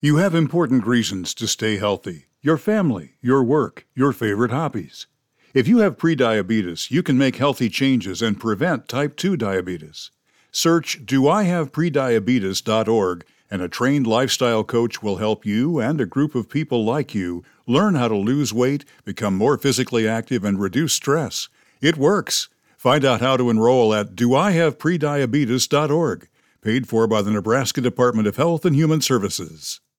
You have important reasons to stay healthy: your family, your work, your favorite hobbies. If you have prediabetes, you can make healthy changes and prevent type 2 diabetes. Search doihaveprediabetes.org and a trained lifestyle coach will help you and a group of people like you learn how to lose weight, become more physically active, and reduce stress. It works. Find out how to enroll at doihaveprediabetes.org. Paid for by the Nebraska Department of Health and Human Services.